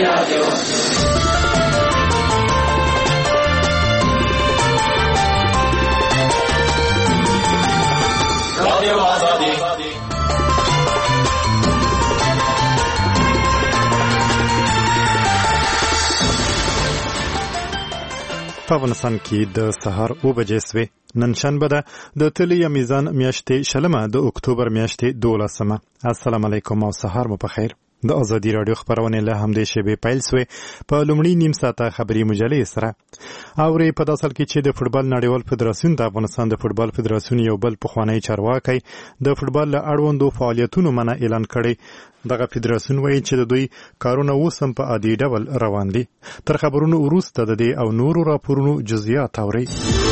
په افغانستان کې د سهار 9 بجې سوې. نن شنبه ده د تلې میزان میاشتې شلمه د اکتوبر میاشتې 12مه. السلام علیکم او سهار مو په خیر. د ازادي رادیو خبرونه له همدې شیبې پیل سوې. په لومړی نیم ساعته خبري مجلې سره اوري په داسل کې چې د فوتبال نړیوال فدراسیون د افغانستان د فوتبال فدراسیون یو بل پخوانی چارواکي د فوتبال له اړوندو فعالیتونو منع اعلان کړي. دغه فدراسیون وایي چې د دوی کارونه اوس هم په عادي ډول روان دي. تر خبرونو وروسته د دې او نورو راپورونو جزئیات اوري.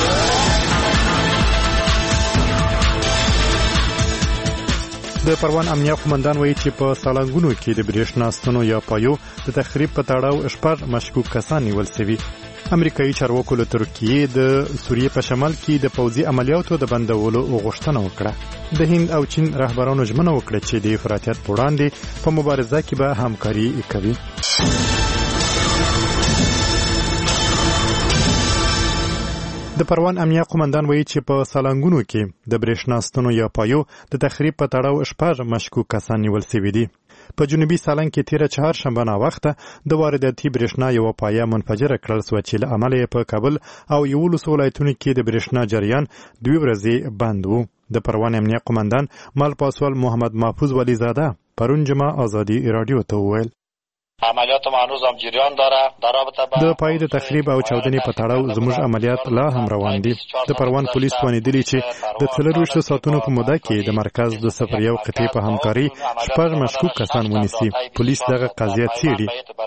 د پروان امنیه قومندان وایي چې په سالنګونو کې د برېښنا ستنو یا پایو د تخریب په تړاو شپږ مشکوک کسان نیول شوي. امریکایي چارواکو له ترکیې د سوریې په شمال کې د پوځي عملیاتو د بندولو غوښتنه وکړه. د هند او چین رهبرانو ژمنه وکړه چې د افراطیت په وړاندې په مبارزه کې به همکاري کوي. د پروان امنیه قومندان وایي چې په سالنګونو کې د برېښنا ستنو یا پایو د تخریب په تړاو شپږ مشکوک کسان نیول شوي دي. په جنوبي سالنګ کې تیره چهارشنبه ناوخته د وارداتي برېښنا یوه پایه منفجره کړل شوه چې له امله یې په کابل او 11 ولایتونو کې د برېښنا جریان 2 ورځې بند و. د پروان امنیه قومندان مال پاسوال محمد محفوظ ولیزاده پرون جمعه ازادي رادیو ته وویل عملیات ما هنوز هم جریان داره در رابطه با د پای د تخریب او چاودنې په تړاو زموږ عملیات لا هم روان دي. د پروان پولیس توانیدلی چې د 24 ساعتونو په موده کې د مرکز د 01 قطعې په همکاري شپږ مشکوک کسان ونیسي. پولیس دغه قضیه څېړي.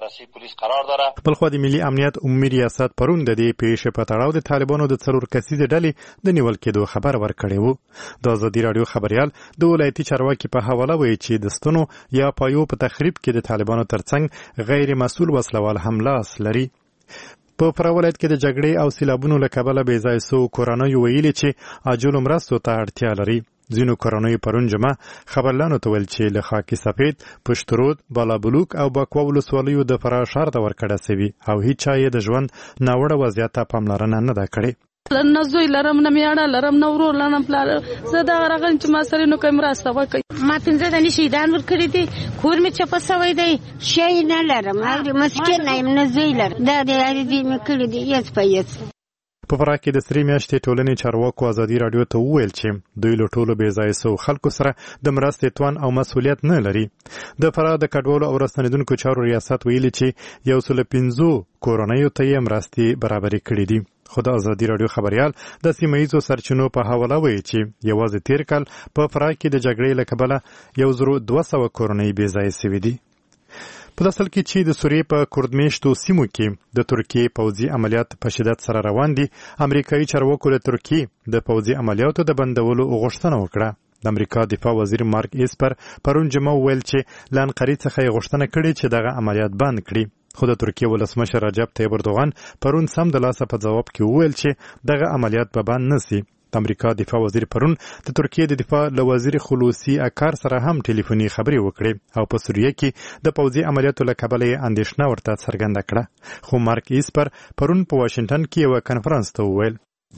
بل خو د ملي امنیت عمومي ریاست پرون د دې پیښې په تړاو د طالبانو د 4 کسیزې ډلې د نیول کېدو خبر ورکړی و. د ازادي رادیو خبريال د ولایتي چارواکي په حواله وایي چې د ستنو یا پایو په تخریب کې د طالبانو ترڅنګ غیر مسؤل وسلوال هم لاس لري. په فراه ولایت کې د جګړې او سیلابونو له کبله بې ځای سوو کورنیو ویلي چې عاجلو مرستو ته اړتیا لري. ځینو کورنیو پرون جمعه خبرلانو ته ویل چې له خاکي سفید، پشترود، بالابلوک او بکوا ولسوالیو د فراه ښار ته ورکړه سوي او هیڅ چا یې د ژوند ناوړه وضعیت ته پاملرنه نه ده کړې. نه زوی لرم نه میاړه لرم نه ورور لرم پلار زه دا راغلم چې ما سره نو کوم راسته وکړي. ما 15 دني شهیدان ورکړي دي. کور می چپ سوي دی. شي نه لرم او مسکین نه زوی لرم. دا دې مې کړی دی یس پېس. په فراه کې د سری میاشتې ټولنې چارواکو ازادي رادیو ته وویل چې دوی له ټولو بې ځایه سوو خلکو سره د مرستې توان او مسؤلیت نه لري. د فراه د کډوالو او راستنېدونکو چارو ریاست ویلي چې 115 کورنیو ته یې مرستې برابرې کړې دي. خو د ازادي رادیو خبريال د سیمه‌یزو سرچینو په حواله وایي چې یوازې تیر کال په فراه کې د جګړې له کبله 1200 کورنۍ بې ځایه سوي دي. په داسل کې چې د سوریې په کردمیشتو سیمو کې د ترکیې پوځي عملیات په شدت سره روان دي. امریکایي چارواکو له ترکیې د پوځي عملیاتو د بندولو غوښتنه وکړه. د امریکا دفاع وزیر مارک ایسپر پرون جمعه ویل چې له انقرې څخه یې غوښتنه کړې چې دغه عملیات بند کړي. خو د ترکیې ولسمشر رجب طیب اردوغان پرون سم د لاسه په جواب کې وویل چې دغه عملیات به بند نشي. د امریکا دفاع وزیر پرون د ترکیې د دفاع له وزیر خلوصي اکار سره هم ټلیفوني خبرې وکړې او په سوریه کې د پوځي عملیاتو له کبله یې اندېښنه ورته څرګنده کړه. خو مارک ایسپر پرون په واشنګټن کې یو کانفرنس ته وویل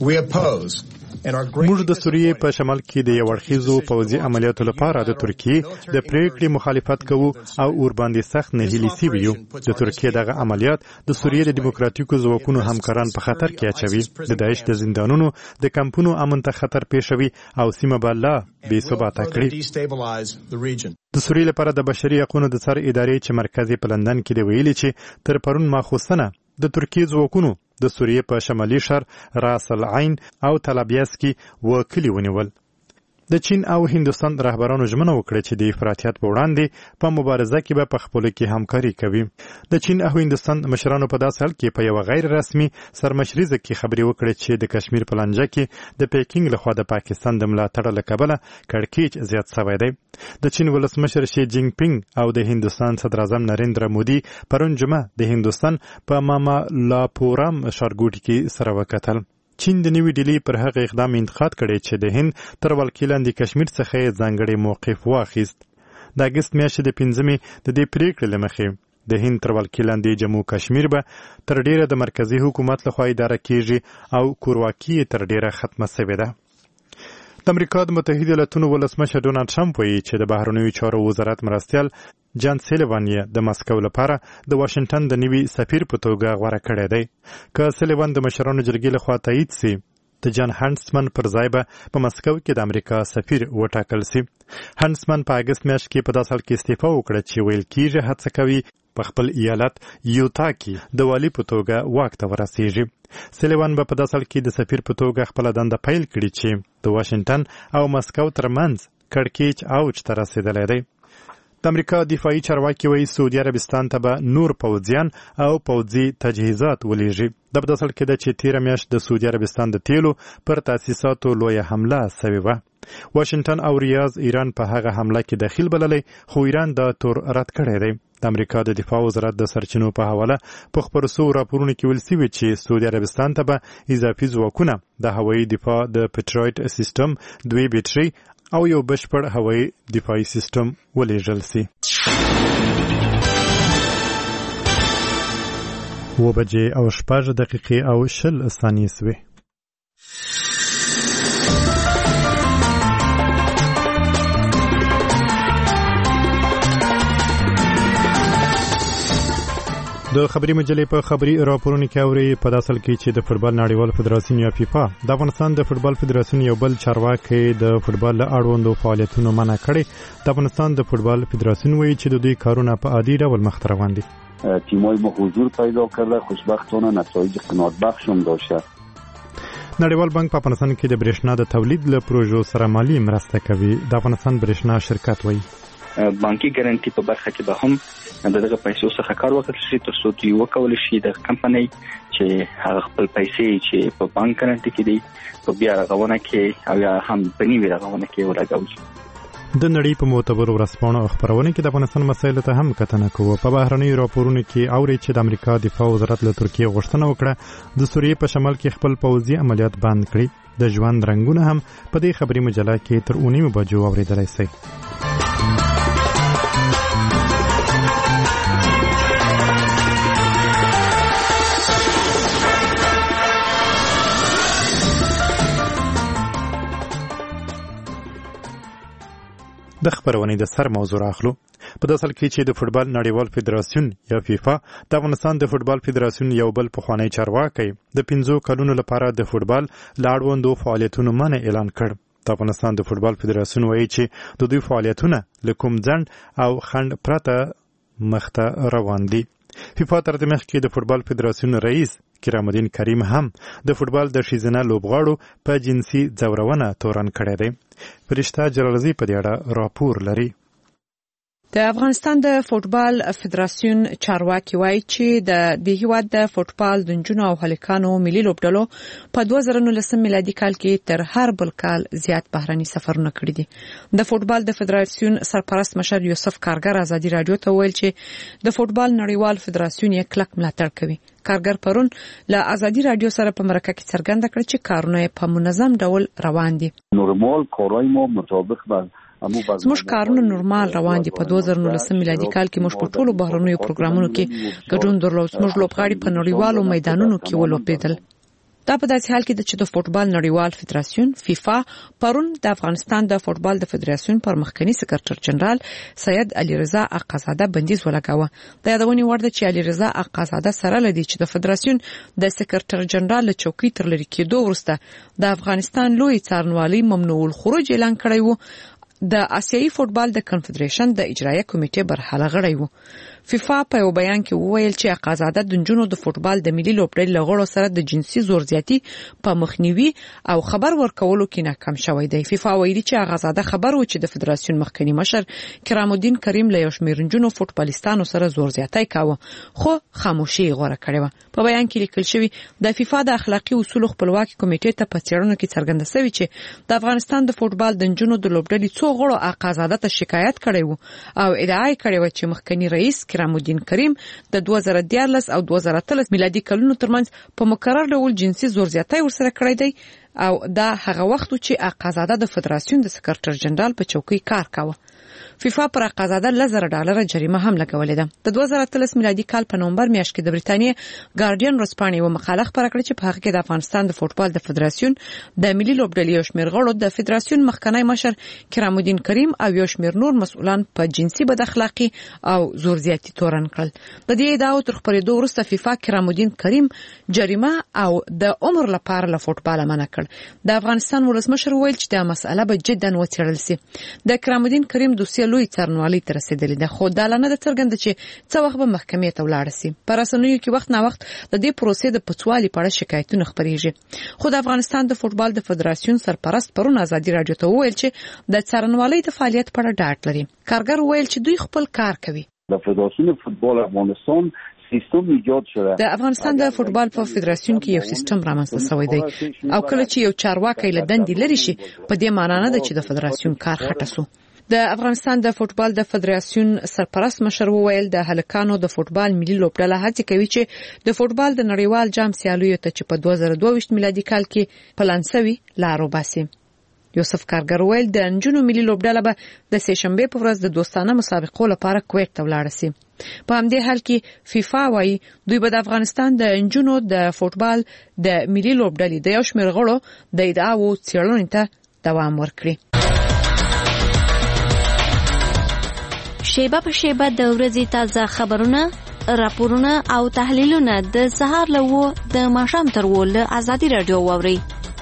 موږ د سوریې په شمال کې د یو اړخیزو پوځي عملیاتو لپاره د ترکیې د پریکړې مخالفت کوو او ورباندې سخت نهیلي سوي یو. د ترکیې دغه عملیات د سوریې د دیموکراتیکو ځواکونو همکاران په خطر کې اچوي. د داعش د زندانونو د کمپونو امن ته خطر پیښوي او سیمه به لا بې ثباته کړي. د سوریې لپاره د بشري حقوقو د څار ادارې چې مرکز په لندن کې دی ویلي چې تر پرون ماخوستنه د ترکیې ځواکونو د سوریې په شمالي شهر راس العین او طلابیاس کې وکلي ونیول. د چین او هندوستان رهبرانو ژمنه وکړه چې د افراطیت په وړاندې په مبارزه کې به په خپلو کې همکاري کوي. د چین او هندوستان مشرانو په داسې حال کې په یو غیر رسمي سرمشریزه کې خبرې وکړې چې د کشمیر په لانجه کې د پیکینګ لخوا د پاکستان د ملاتړ له کبله کړکېچ زیات شوی دی. د چین ولسمشر شي جینګ پینګ او د هندوستان صدر اعظم نریندرا مودي پرون جمعه د هندوستان په مامالاپورام ښارګوټي کې سره وکتل. چین د نوې ډیلي پر هغه اقدام انتقاد کړی چې د هند تر ولکې لاندې کشمیر څخه ځانګړی موقف واخیست. د اګست میاشتې د 5مې د دې پریکړې له مخې د هند تر ولکې لاندې جموں کشمیر به تر ډیره د مرکزی حکومت لخوا اداره کیږي او کورواکي تر ډیره ختمه شوې ده. د امریکا د متحده ایالاتونو ولسمشر ډونالد ټرمپ وایي چې د بهرنیو چارو وزارت مرستیال جان سلیوان یې د مسکو لپاره د واشنگټن د نوي سفیر په توګه غوره کړی دی. که سلیوان د مشرانو جرګې لخوا تایید سي، د جان هانسمن پر ځای به په مسکو کې د امریکا سفیر وټاکل سي. هانسمن په اګست میاشت کې په داسې حال کې استعفا وکړه چې ویل کېږي هڅه کوي په خپل ایالت یوتا کې د والي په توګه واک ته ورسیږي. سلیوان به په داسې حال کې د سفیر په توګه خپله دنده پیل کړي چې د واشنګټن او مسکو ترمنځ کړکېچ اوج ته رسېدلی دی. د امریکا دفاعي چارواکي وایي سعودي عربستان ته به نور پوځیان او پوځي تجهیزات ولېږي. دا په داسې حال کې ده چې تېره میاشت د سعودي عربستان د تیلو پر تاسیساتو لویه حمله سوې وه. واشنګټن او ریاض ایران په هغه حمله کې دخیل بللی، خو ایران دا تور رد کړی دی. د امریکا د دفاع وزارت د سرچینو په حواله په خپرو سوو راپورونو کې ویل سوي چې سعودي عربستان ته به اضافي ځواکونه، د هوایي دفاع د پیټرایټ سیسټم، 2 بیټرۍ او یو بشپړ هوایي دفاعي سیسټم ولېږل سي. 7:06 او 20 ثانیې سوې. د خبري مجلې په خبري راپورونو کې اوري په داسل کې چې د فوټبال نړیوال فدراسیون یا فیفا د افغانستان د فوټبال فدراسیون یو بل چارواکي د فوټبال له اړوندو فعالیتونو منع کړي. د افغانستان د فوټبال فدراسیون وایي چې د دوی کارونه په عادي ډول مخ ته روان دي. تیمای ما حضور پیدا کرده، خوشبختانه نتایج قناعت بخش هم داشته. نړیوال بانک په افغانستان کې د برېښنا د تولید له پروژو سره مالی مرسته کوي. د افغانستان برېښنا شرکت وایي بانکي ګارانټي په برخه کې به هم دغه پیسو څخه کار وکړل شي تر څو دوی وکولای شي د کمپنۍ چې هغه خپل پیسې چې په بانک ګارانټي کې دي په بیا رغونه کې او یا هم په نیمه رغونه کې ولګول. د نړۍ په معتبرو ورځپاڼو او خبرونو کې د افغانستان مسایلو ته هم کتنه کوو. په بهرنیو راپورونو کې اوري چې د امریکا دفاع وزارت له ترکیې غوښتنه وکړه د سوریې په شمال کې خپل پوځي عملیات بند کړي. د ژوند رنګونه هم په دې خبري مجله کې تر 9 بجو اوریدلای شي. د خبرونې د سر موضوع اخلو. په داسل کې چې د فوټبال نړیوال فدراسیون یا فیفا د افغانستان د فوټبال فدراسیون یو بل پخوانی چارواکي د 15 کلونو لپاره د فوټبال لاړوندو فعالیتونو منع اعلان کړ. د افغانستان د فوټبال فدراسیون وایي چې د دوی فعالیتونه له کوم ځنډ او خنډ پرته مخته روان دي. فیفا تر دې مخکې د فوټبال فدراسیون رئیس کرام الدین کریم هم د فوټبال د ښځینه لوبغاړو په جنسي ځورونه تورن کړی دی. فرشته جلالزی په دې اړه راپور لري. د افغانستان د فوټبال فدراسیون چارواکي وایي چې د هیواد د فوټبال د نجونو او هلکانو ملي لوبډلو په 2019 میلادي کال کې تر هر بل کال زیات بهرني سفرونه کړي دي. د فوټبال د فدراسیون سرپرست مشر یوسف کارګر ازادي رادیو ته ویل چې د فوټبال نړیوال فدراسیون یې کلک ملاتړ کوي. کارګر پرون له ازادي رادیو سره په مرکه کې څرګنده کړ چې کارونه په منظم ډول روان دي. نورمال کارای ما مطابق زموږ کارونه نورمال روان دي. په 2019 میلادي کال کې موږ په ټولو بهرنیو پروګرامونو کې ګډون درلود. موږ لوبغاړي په نړیوالو میدانونو کې ولوبېدل. دا په داسې حال کې چې د فوټبال نړیوال فدراسیون فیفا پرون د افغانستان د فوټبال د فدراسیون پر مخکنی سکرټر جنرال سید علي رضا اقازاده بندیز ولګاوه. د یادونې وړ ده چې علي رضا اقازاده سره لدی چې د فدراسیون د سکرټر جنرال له چوکۍ تر لري کېدو وروسته د افغانستان لوی څارنوالي ممنوع الخروج اعلان کړی و. د آسیایي فوټبال د کنفدریشن د اجرایه کمیټې برخه غړی و. فیفا په یو بیان کې وویل چې اقازاده د نجونو د فوټبال د ملي لوبډلې له غړو سره د جنسي زورزیاتي په مخنیوي او خبر ورکولو کې ناکام شوی دی. فیفا ویلي چې اقازاده خبر و چې د فدراسیون مخکنی مشر کرام الدین کریم له یو شمېر نجونو فوټبالیستانو سره زورزیاتي کاوه، خو خاموشي غوره کړې و. په بیان کې لیکل شوی د فیفا د اخلاقی اصول خپلواکي کمیټې ته په څېړنه کې څرګنده شوی چې د افغانستان د فوټبال د نجونو د لوبډلې څو غړو اقازاده ته شکایت کړی و او ادعا کړې و چې مخکنی رئیس کرام الدین کریم د 2014 او 2013 میلادي کلونو ترمنځ په مکرر ډول جنسي زورزیاتي ورسره کړی دی او دا هغه وخت چې آقازاده د فدراسیون د سکرټر جنرال په چوکۍ کار کاوه. فیفا پر آقازاده $1,000 جریمه هم لګولې ده. د 2013 میلادي کال په نومبر میاشت کې د بریتانیا ګارډین ورځپاڼې یو مقاله خپره کړه چې په هغه کې د افغانستان د فوټبال د فدراسیون د ملي لوبډلې یو شمېر غړو د فدراسیون مخکنی مشر کرام الدین کریم او یو شمېر نور مسؤلان په جنسي بد اخلاقی او زور زیاتی تورن کړل. د دې ادعاو تر خپرېدو وروسته فیفا کرام الدین کریم جریمه او د عمر لپاره له فوټبال منع کړ. د افغانستان ولسمشر ویل چې دا مسأله به جدا وڅېړل شي. د کرام الدین کریم دوسیه لوی څارنوالۍ ته رسیدلې ده، خو دا لنه د څرګنده چې څه وخت به محکمې ته ولاړ شي. په رسنیو کې وخت نا وخت د دې پروسې د پڅوالي په اړه شکایتونه خپرېږي. خو د افغانستان د فوټبال د فدراسیون سرپرست پرون ازادي راډیو ته وویل چې د څارنوالۍ د فعالیت په اړه ډاډ لري. کارګر ویل چې دوی خپل کار کوي. د فدراسیون فوتبال افغانستان سیستم ایجاد شده. د افغانستان د فوټبال په فدراسیون کې یو سیستم رامنځته شوی دی او کله چې یو چارواکي له دندې لري شي په دې معنی نه ده چې د فدراسیون کار خټه سو. د افغانستان د فوټبال د فدراسیون سرپرست مشر وویل د هلکانو د فوټبال ملي لوبډله هڅه کوي چې د فوټبال د نړیوال جام سیالیو ته چې په 2022 میلادي کال کې پلانسوي لارو باسي. یوسف کارګر ویل د انجونو ملي لوبډله به د سهشنبه په ورځ د دوستانه مسابقو لپاره کویت ته ولاړ شي. په همدې حال کې فیفا وايي دوی به د افغانستان د انجونو د فوټبال د ملي لوبډلې د یو شمېر غړو د ادعاو څېړنې ته دوام ورکړي. شیبه په شیبه د ورځې تازه خبرونه، راپورونه او تحلیلونه د سهار له 9 د ماښام تر 10 له ازادي راډیو واورئ.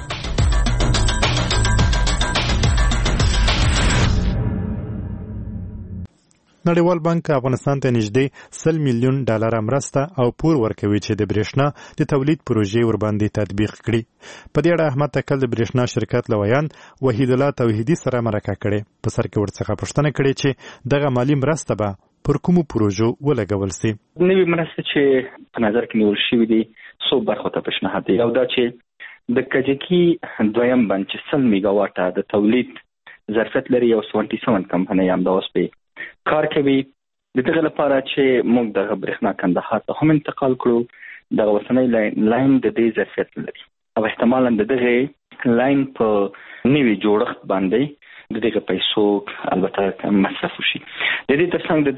نړیوال بانک افغانستان ته نږدې $100 میلیون مرسته او پور ورکوي چې د برېښنا د تولید پروژې ورباندې تطبیق کړي. په دې اړه احمد تکل د برېښنا شرکت لویان وحید الله توحیدی سره مرکه کړې. په سر کې ورڅخه پوښتنه کړې چې دغه مالی مرسته به پر کومو پروژو ولګول شي. نوې مرسته چې په نظر کې نیول شوې دي څو برخو ته پیشنهاد دي. یو دا چې د کجکي دویم بند چې 100 میگا واټه د تولید ظرفیت لري، یو 77 کمپنۍ هم دا اوس په کار کوي. د دغه لپاره چې موږ د برېښنا کندهار ته هم انتقال کړو، د وسنۍ لاین د دې ظرفیت لري او احتمالاً د دغه لاین په نوي جوړښت باندې د دغه پیسو البته مصرف شي. د دې ترڅنګ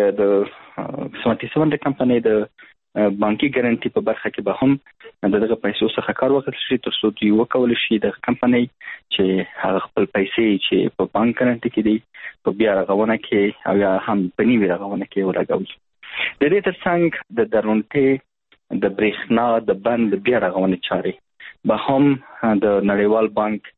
د 77 کمپنۍ د بانکي ګارانټي په برخه کې به هم دغه پیسو څخه کار وکړل شي تر څو دوی وکول شي د کمپنۍ چې هغه خپل پیسې چې په بانک ګارانټي کې دي په بیا رغونه کې او یا هم په نیوي رغونه کې ولګول. د دې ترڅنګ د درونټې د برېښنا د بند بیا رغونه چاري به هم د نړیوال بانک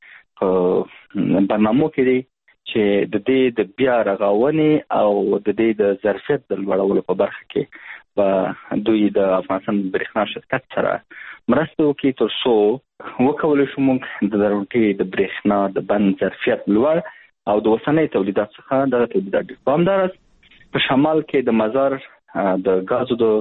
په برنامو کې دي چې د دې د بیا رغونې او د دې د ظرفیت د لوړولو په برخه کې په دوی د افغانستان برېښنا شرکت سره مرسته وکړي تر څو وکولای شو موږ د درونټې د برېښنا د بند ظرفیت لوړ او د وسنۍ تولیدات څخه د تولیدات په همدارس په شمال کې د مزار د غازو د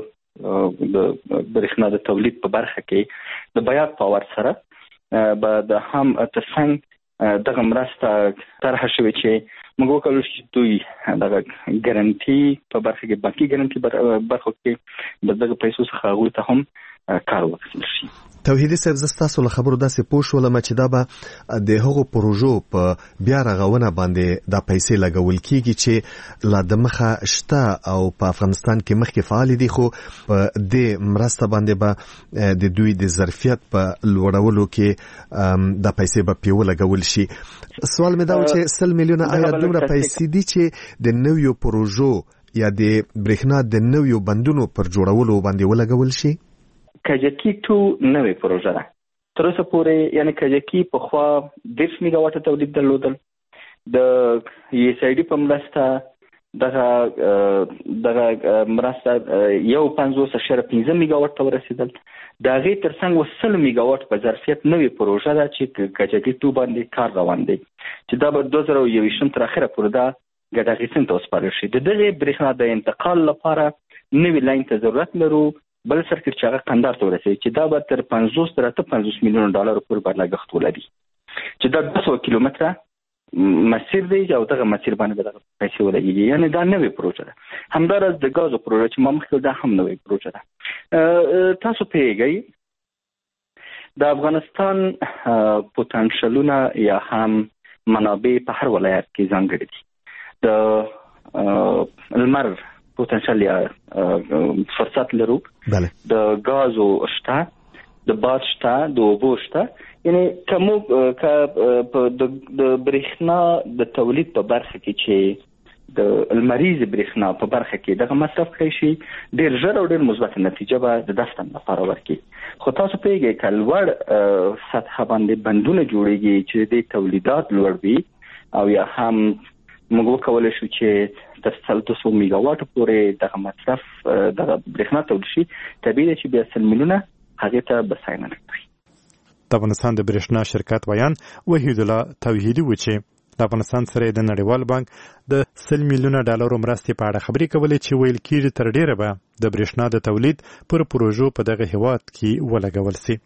برېښنا د تولید په برخه کې د بیات پاور سره به د هم ترڅنګ دغه مرسته طرح شوې چې موږ وکړو چې دوی دغه ګارانټي په برخه کې بانکي ګارانټي برخه کې دغه پیسو څخه هغوی ته هم کار وکړل شي. توحیدی صاحب زستاسو له خبرو داسې پوه شولم چې دا به د هغو پروژو په بیا رغونه باندې د پیسې لګول کیږي چې لا د مخه شته او په افغانستان کې مخکې فعال دي، خو په دې مرسته باندې به د دوی د ظرفیت په لوړولو کې د پیسې به پیو لګول شي. سوال مې دا و چې 100 میلیونه آیا دومره پیسې دي چې د نویو پروژو یا د برېښنا د نویو بندونو پر جوړولو باندې ولګول شي؟ کجکی 2 نوې پروژه ده. تر اوسه پورې یعنی کجکی په خوا 10 میگا واټه تولید درلودل. د USAID په مرسته دغه مرسته یو 50.5 میگا واټ ته ورسېدل. د هغې ترڅنګ 100 میگا واټ په ظرفیت نوې پروژه ده چې کجکی 2 باندې کار روان دی چې دا به 2021 تر اخره پورې دا ګټه اخیستنې ته وسپارل شي. د دغې برېښنا د انتقال لپاره نوې لاین ته ضرورت لرو، بل سرکټ چې هغه قندهار ته ورسېږي چې دا به تر 50 تر 50 میلیون ډالر پورې به لګښت ولري چې دا 200 کیلومتره مسیر دی او دغه مسیر باندې دغه پیسې ولګي. یعنی دا نوې پروژه ده. همدارس د غازو پروژه چې ما مخکې دا هم نوې پروژه ده. تاسو پیږئ د افغانستان پوتنشلونه یا هم منابع په هر ولایت کې ځانګړي دي. د لمر پوتنشل یا فرصت لرو، د غازو شته، د باد شته، د اوبو شته. یعنی کومو د برېښنا د تولید په برخه کې چې د المریض برېښنا په برخه کې دغه مصرف کړی شي ډېر ژر او ډېر مثبت نتیجه به د دفتر لپاره ورکړي. خو تاسو پیږئ که لوړ سطح باندې بندونه جوړیږي چې د تولیدات لوړ وي او یا هم موږ وکولی شو چې تر 300 میگاواټ پورې دغه مصرف دغه برېښنا تولید شي، طبیعي ده چې بیا 100 میلیونه هغې ته بساینه کوي. د افغانستان د برېښنا شرکت ویان وحید الله توحیدي و چې د افغانستان سره د نړیوال بانک د 100 میلیونه ډالرو مرستې په اړه خبرې کولې چې ویل کېږي تر ډیره به د برېښنا د تولید پر پروژو په دغه هیواد کې ولګول شي.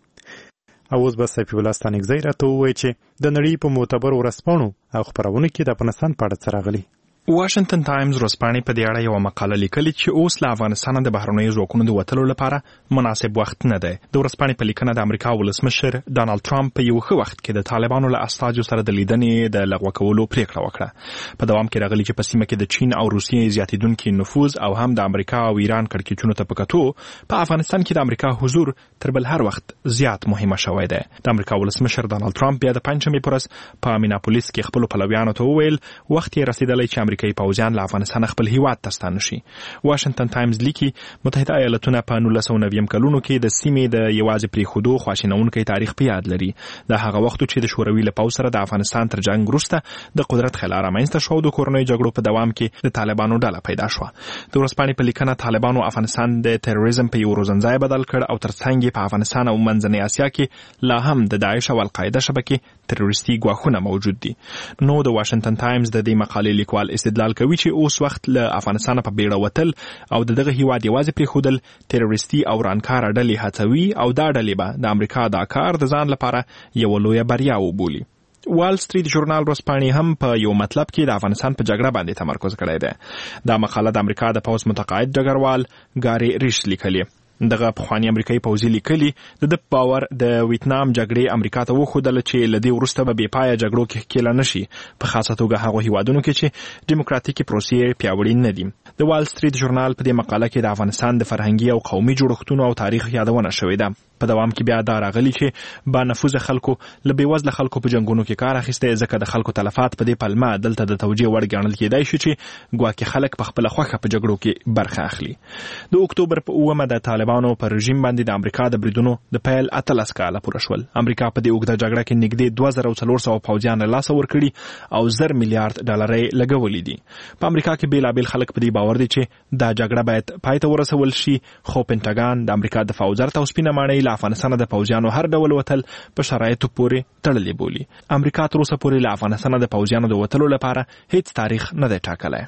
اوس به سیف الله ستانکزی راته ووایي چې د نړۍ په معتبرو ورځپاڼو او خپرونو کې د افغانستان په اړه څه راغلي. واشنگټن ټایمز ورځپاڼې په دې اړه یو مقاله لیکلې چې اوس له افغانستان د بهرنیو ځواکونو د وتلو لپاره مناسب وخت نه دی. د ورځپاڼې په لیکنه د امریکا ولسمشر ډانلډ ټرمپ په یو ښه وخت کې د طالبانو له استازو سره د لیدنې د لغوه کولو پریکړه وکړه. په دوام کې راغلي چې په سیمه کې د چین او روسیې زیاتېدونکي نفوذ او هم د امریکا او ایران کړکېچونو ته په کتو په افغانستان کې د امریکا حضور تر بل هر وخت زیات مهمه شوی دی. د امریکا ولسمشر ډانلډ ټرمپ بیا د پنځمې پر ورځ په میناپولیس کې خپل پلویانو ته وویل وخت یې رسیدلی چې امریکایي پوځیان له افغانستان خپل هیواد ته ستانه شي. واشنگټن ټایمز لیکي متحده ایالتونه په 1990 کلونو کې د سیمې د یوازې پریښودو خواشینونکی تاریخ په یاد لري. دا هغه وخت چې د شوروي له پوځ سره د افغانستان تر جنگ وروسته د قدرت خلا رامنځته شو او د کورنۍ جګړو په دوام کې د طالبانو ډله پیدا شوه. د ورځپاڼې په لیکنه طالبانو افغانستان د تروریزم په یو روزنځای بدل کړ او ترڅنګ په افغانستان او منځنۍ اسیا کې لا هم د داعش او القاعده شبکې تروریستي ګواښونه موجود دي. نو د واشنگټن ټایمز د دې مقالې لیکوال استدلال کوي چې اوس وخت له افغانستان په بیړه وتل او دغه هیواد یوازې پریښودل تروریستي او رانکار ډلې هڅوي او دا ډلې به د امریکا دا کار د ځان لپاره یو لویه بریا وبولي. وال سټریټ ژورنال ورځپاڼې هم په یو مطلب کې د افغانستان په جګړه باندې تمرکز کړی دی. دا مقاله د امریکا د پوځ متقاعد ډګروال ګاري ریش لیکلې. دغه پخوانی امریکایي پوځي لیکلي د باور د ویتنام جګړې امریکا ته وښودل چې لدی ورسته به بېپایه جګړو کې ښکېله نشي، په خاصه توګه هغو هیوادونو کې چې ډیموکراتیکي پروسې پیاوړې نه دي. د وال سټریټ ژورنال په دې مقاله کې د افغانستان د فرهنګي او قومي جوړښتونو او تاریخ یادونه شوې ده. په دوام کې بیا دا راغلي چې با نفوذ خلکو له بېوزله خلکو په جنګونو کې کار اخیستی، ځکه د خلکو تلفات په دې پلمه دلته د توجیه وړ ګڼل کېدای شي چې ګواکې خلک په خپله خوښه په جګړو کې برخه اخلي. د اکتوبر په 9 د طالبانو پر رژیم باندې د امریکا د بریدونو د پیل 18 کاله پوره شول. امریکا په دې اوږده جګړه کې نږدې 2400 پوځیان له لاسه ورکړي او 1,000 میلیارډ ډالر یې لګولي دي. په امریکا کې بیلابیل خلک په دې باور دي چې دا جګړه باید پای ته ورسول شي، خو پینټاګان د امریکا دفاع وزارت او سپینه ماڼۍ له افغانستان د پوځیانو هر ډول وتل په شرایطو پورې تړلې بولي. امریکا تر اوسه پورې له افغانستان د پوځیانو د وتلو لپاره هیڅ تاریخ نه دی ټاکلی.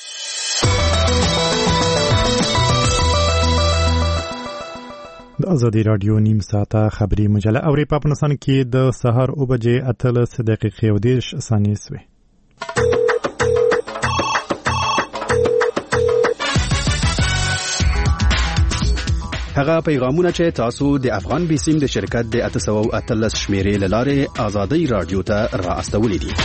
د ازادي رادیو نیم ساعته خبري مجله اوري په افغانستان کې د سهار 8:30 سوي. هغه پیغامونه چې تاسو د افغان بیسیم د شرکت د 813 شمیرې لاره ازادي رادیو ته را استولې دي.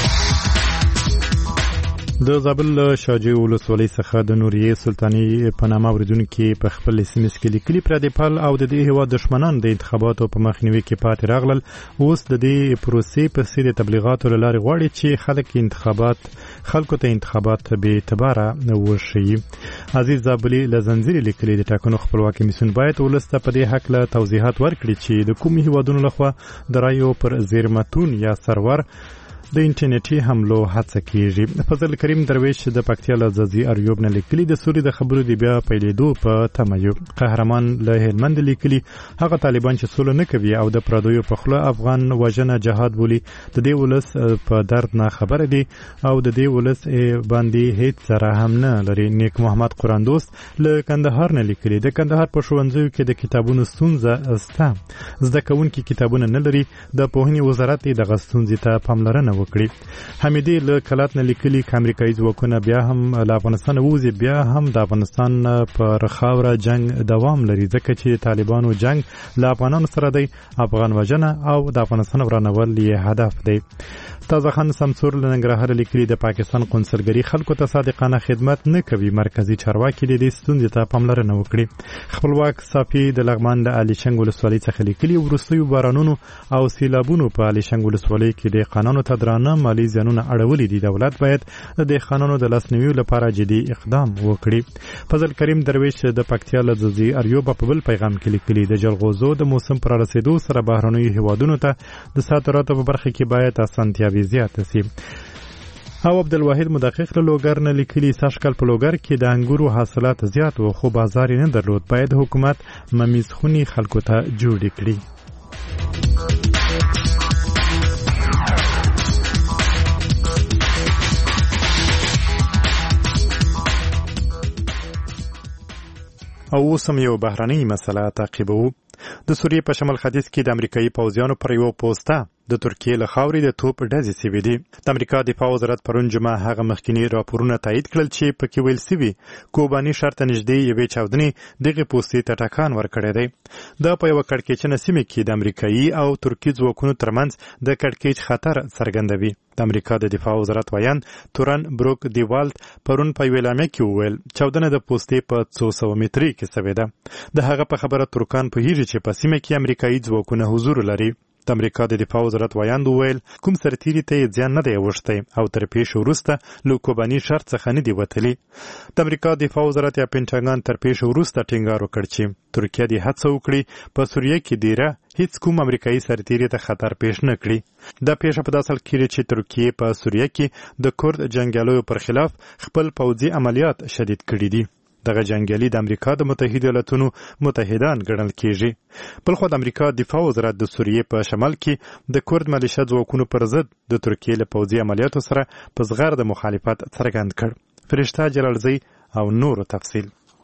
د زابل شاجوی ولسوالۍ څخه د نوریې سلطاني په نامه اوریدونکو په خپل SMS کې لیکلي پردیپال او د دې هیواد دشمنان د انتخاباتو په مخنیوي کې پاتې راغلل. اوس د دې پروسې په سیر تبلیغاتو لارې غواړي چې خلکو ته انتخابات به اعتباره وشي. عزیز زابلی لزنځيري لیکلي د ټاکنو خپلواکي میسون باید ولسته په دې حق له توضیحات ورکړي چې د کوم هیوادونو لخوا د رایو پر زیرمتون یا سرور د انټرنیټي حملو هڅه کیږي. فضل کریم درویش د پکتیا له ځاځي اریوب نه لیکلي د سوري د خبرو دی بیا پیلېدو په تمایو. قهرمان له هلمند لیکلي هغه طالبان چې سوله نه کوي او د پردیو په خله افغان وژنه جهاد بولي د دې ولس په درد نه خبره دي او د دې ولس باندې هیڅ سره هم نه لري. نیک محمد قران دوست له کندهار نه لیکلي د کندهار په ښوونځیو کې د کتابونو ستونزه زده کوونکي کتابونه نه لري. د پوهنې وزارت د غستونځي ته پاملرنه وکړي. حمیدي له کلات نه لیکلي چې امریکایي ځواکونه بیا هم له افغانستان ووځي، بیا هم د افغانستان پر خاوره جنگ دوام لري، ځکه چې طالبانو جنگ له افغانانو سره دی، افغان وژنه او د افغانستان ورانول یې هدف دی. تازه خان سمسور له ننګرهار لیکلي د پاکستان قونسلګري خلکو ته صادقانه خدمت نه کوي، مرکزی چارواکي د دې ستونزې ته پاملرنه وکړي. خپلواک صافي د لغمان د الیشنګ ولسوالۍ څخه لیکلي وروستیو بارانونو او سیلابونو په الیشنګ ولسوالۍ کې د قانونو ته درانه مالی زیانونه اړولي دي. دولت باید د قانونو د لاسنیوي لپاره جدي اقدام وکړي. فضل کریم درویش د پکتیا له ځوځي اریوب په بل پیغام کې لیکلي د جلغوزو د موسم پر رسیدو سره بهرنیو هیوادونو ته د صادراتو په برخه کې باید اسانتیاوي زیاته سي. او عبدالواحد مدقق له لوګر نه لیکلي سږکال په لوګر کې د انګورو حاصلات زیات و خو بازار نه درلود، باید حکومت ممیز خونی خلکو ته جوړ کړي. او اوس هم یو بهرنۍ مسله تعقیبوو. د سوریې په شمال ختیځ کې د امریکایي پوځیانو پر یو پوسټه د ترکیې له خاورې د توپ ډزې سوي دي. د امریکا دفاع وزارت پرون جمعه هغه مخکینی راپورونه تایید کړل چې پکې ویل سوي کوباني ښار ته نږدې یوې چاودنې دغې پوستې ته ټکان ورکړی دی. دا په یوه کړکېچنه سیمه کې د امریکایي او ترکي ځواکونو ترمنځ د کړکېچ خطر څرګندوي. د امریکا د دفاع وزارت ویان تورن بروک دیوالد پرون په یوه اعلامیه کې وویل چاودنه د پوستې په 200 متري کې سوې ده. د هغه په خبره ترکان پوهیږي چې په سیمه کې امریکایي ځواکونه حضور لري. د امریکا د دفاع وزارت ویاند وویل کوم سرتیري ته ځان نه دی اوښتی او تر پیښې وروسته له کوباني ښار څخه نه دی وتلی. د امریکا دفاع وزارت یا پینټاګان تر پیښې وروسته ټینګار وکړ چې ترکیه دې هڅه وکړي په سوریه کې دیره هیڅ کوم امریکایي سرتیري ته خطر پیښ نه کړي. دا پیښه په داسې حال کې چې ترکیه په سوریه کې د کورد جنګیالیو پر خلاف خپل پوځي عملیات شدید کړي دي. دغه جنګیالي د امریکا د متحده ایالاتونو متحدان ګڼل کیږي. بلخو د امریکا دفاع وزارت د سوریې په شمال کې د کورد ملیشه ځواکونو پر ضد د ترکیې له پوځي عملیاتو سره په زغرده مخالفت څرګند کړ. فرشته جلالزی او نورو تفصیل.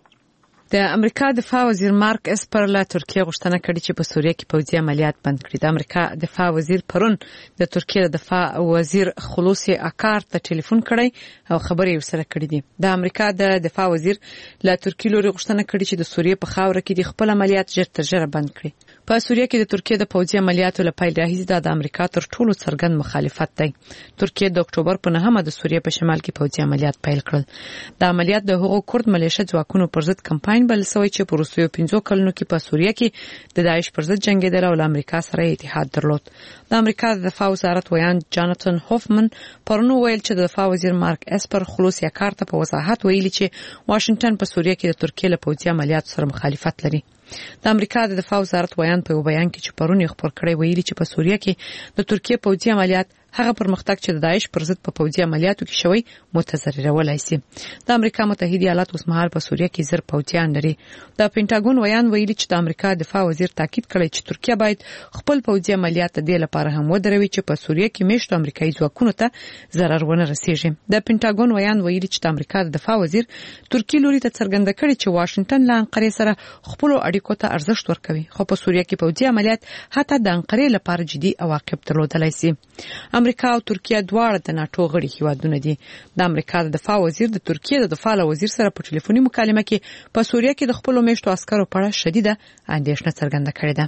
د امریکا دفاع وزیر مارک اسپر له ترکیه غوښتنه کړې چې په سوریه کې پوځي عملیات بند کړي. د امریکا دفاع وزیر پرون د ترکیه د دفاع وزیر خلوصي اکار ته ټلیفون کړی او خبرې ورسره کړې دي. د امریکا د دفاع وزیر له ترکیه لوري غوښتنه کړې چې د سوریه په خاوره کې د خپل عملیات ژر تر ژره بند کړي. په سوریه کې د ترکیه د پوځي عملیاتو له پیل راهیسې د امریکا تر ټولو څرګند مخالفت دی. ترکیه د اکتوبر په 9مه د سوریه په شمال کې پوځي عملیات پیل کړل. د عملیات د هغو کورد ملیشه ځواکونو پر ضد کمپاین بل سوی چې په وروستیو 15 کلونو کې په سوریه کې د داعش پر ضد جنگیدل او له امریکا سره اتحاد درلود. د امریکا د دفاع وزارت ویان جاناتن هوفمن پرون ویل چې د دفاع وزیر مارک اسپر خلوصي اکار ته په وضاحت ویلي چې واشنگټن په سوریه کې د ترکیه له پوځي عملیاتو سره مخالفت لري. د امریکا د دفاع وزارت ویان په بیان کې چې پرون یې خبر کړی ویلي چې په سوریه کې د ترکیه پوځي عملیات هغه پرمختګ چې د داعش پر ضد په پوځي عملیاتو کې شوی متضررولای شي. د امریکا متحده ایالات اوس مهال په سوریه کې زر پوځیان لري. د پینټاګون ویان ویلي چې د امریکا دفاع وزیر تاکید کړی چې ترکیه باید خپل پوځي عملیات د دې لپاره هم ودروي چې په سوریه کې میشتو امریکایي ځواکونو ته ضرر ونه رسیږي. د پینټاګون ویان ویلي چې د امریکا د دفاع وزیر ترکیه لوري ته څرګنده کړی چې واشنگټن له انقرې سره خپل اړیکو ته ارزښت ورکوي، خو په سوریه کې پوځي عملیات حتی د انقرې لپاره جدي عواقب درلودلای شي. امریکا او ترکیه دواړه د ناتو غړي هیوادونه دي. د امریکا د دفاع وزیر د ترکیه د دفاع وزیر سره په ټلیفوني مکالمه کې په سوریه کې د خپل میشتو عسکرو په اړه شدیده اندېښنه څرګنده کړې ده.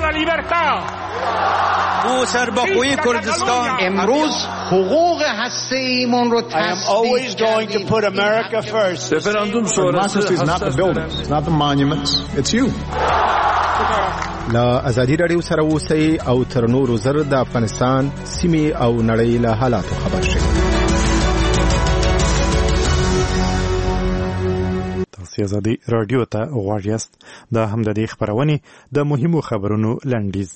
ما سرباخوی کردستان امروز حقوق هسته‌ایمون رو تثبیت کردیم. لا ازادي رادیو سره اوسئ او تر نورو زر د افغانستان سیمې او نړۍ له حالاتو خبر شئ. تاسو ازادي رادیو ته غواړئ یاست. دا هم د دې خبرونه د مهمو خبرونو لنډیز.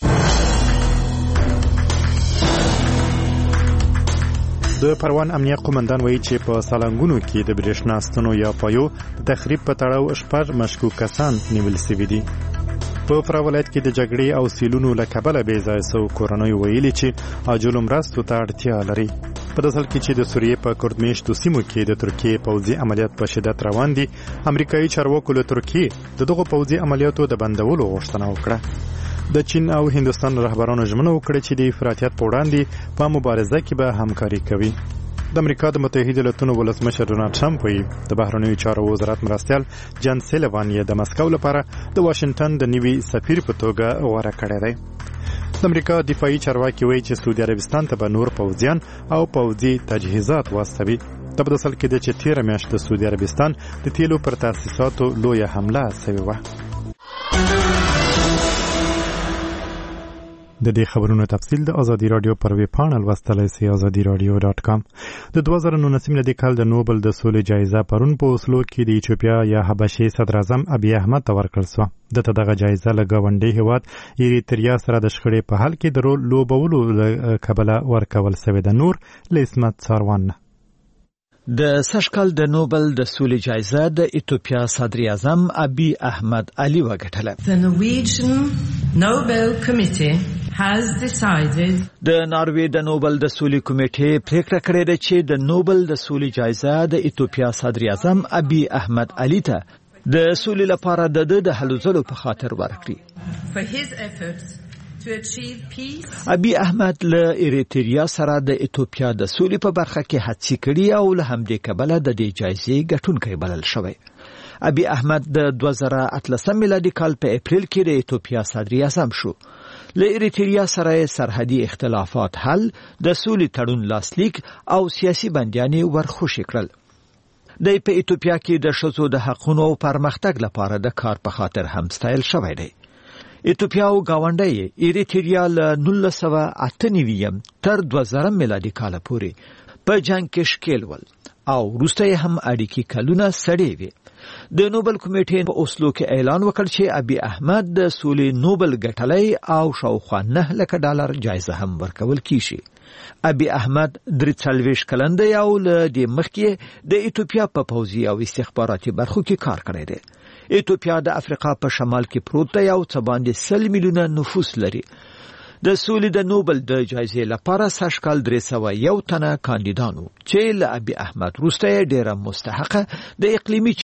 د پروان امنیه قومندان وایي چې په سالنګونو کې د برېښنا ستنو یا پایو د تخریب په تړاو شپږ مشکوک کسان نیول شوي دي. په فراه ولایت کې د جګړې او سیلونو له کبله بې ځایه سوو کورنیو ویلي چې عاجلو مرستو ته اړتیا لري. په داسې حال کې چې د سوریې په کردمیشتو سیمو کې د ترکیې پوځي عملیات په شدت روان دي، امریکایي چارواکو له ترکیې د دغو پوځي عملیاتو د بندولو غوښتنه وکړه. د چین او هندستان رهبرانو ژمنه وکړه چې د افراطیت په وړاندې په مبارزه کې به همکاري کوي. د امریکا د متحده ایالاتونو ولسمشر ډونالد ټرمپ د بهرنیو چارو وزارت مرستیال جان سیلوان یې د مسکو لپاره د واشنگټن د نوي سفیر په توګه غوره کړی دی. د امریکا دفاعي چارواکي وایي چې سعودي عربستان ته به نور پوځیان او پوځي تجهیزات واستوي. د په دسل کې د چې تیره میاشت د سعودي عربستان د تیلو پر تاسیساتو لویه حمله شوې وه. د دې خبرونو تفصیل د ازادي رادیو پر ویب پاڼه لوستلای شئ azadiradio.com. د 2019 ملي کال د نوبل د سولې جایزه پرون په اوسلو کې د ایتوپیا یا حبشې صدر اعظم ابي احمد ته ورکړل شوه. دته دغه جایزه له ګاونډي هیواد ایریتریا سره د شخړې په حل کې د رول لوبولو کبله ورکول شوې ده. نور لسمت ساروان. د سشکال د نوبل د سولې جایزه د ایتوپیا صدر اعظم ابي احمد علي وګټله. The Norwegian Nobel Committee has decided د ناروې د نوبل د سولې کمیټې پریکړه کړې ده چې د نوبل د سولې جایزه د ایتوپیا صدر اعظم ابي احمد علي ته د سولې لپاره د هلو ځلو په خاطر ورکړي. for his efforts to achieve peace. ابي احمد له ایریتریا سره د ایتوپیا د سولې په برخه کې هڅې کړې او له همدې کبله د دې جایزې ګټونکی بلل شوی. ابي احمد د 2013 میلادي کال په اپریل کې د ایتوپیا صدر اعظم شو. له ایریتریا سره سرحدي اختلافات حل، د سولې تړون لاسلیک او سیاسي بندیانې ورخوشي کړل. د په ایتوپیا کې د ښځو د حقونو او پرمختګ لپاره د کار په خاطر هم ستایل شوی دی. ایتوپیا او گاونډی ایریتریا له 1998 تر 2000 میلادي کال پورې په جنگ کې ښکیل ول او وروسته هم اړیکې کلونه سړې وي. د نوبل کمیټې په اوسلو کې اعلان وکړ چې ابي احمد د سولې نوبل ګټلای او شاوخوا $9,000,000 جایزه هم ورکول کیږي. ابي احمد 43 کلن دی او له دې مخکې د ایتوپیا په پوځي او استخباراتي برخو کې کار کړی دی. ایتوپیا د افریقا په شمال کې پروت دی او څه باندې 100 میلیونه نفوس لري. د سولې د نوبل د جایزې لپاره سشکال 301 تنه کاندیدانو چې له ابي احمد وروسته ډیره مستحقه د اقلیمي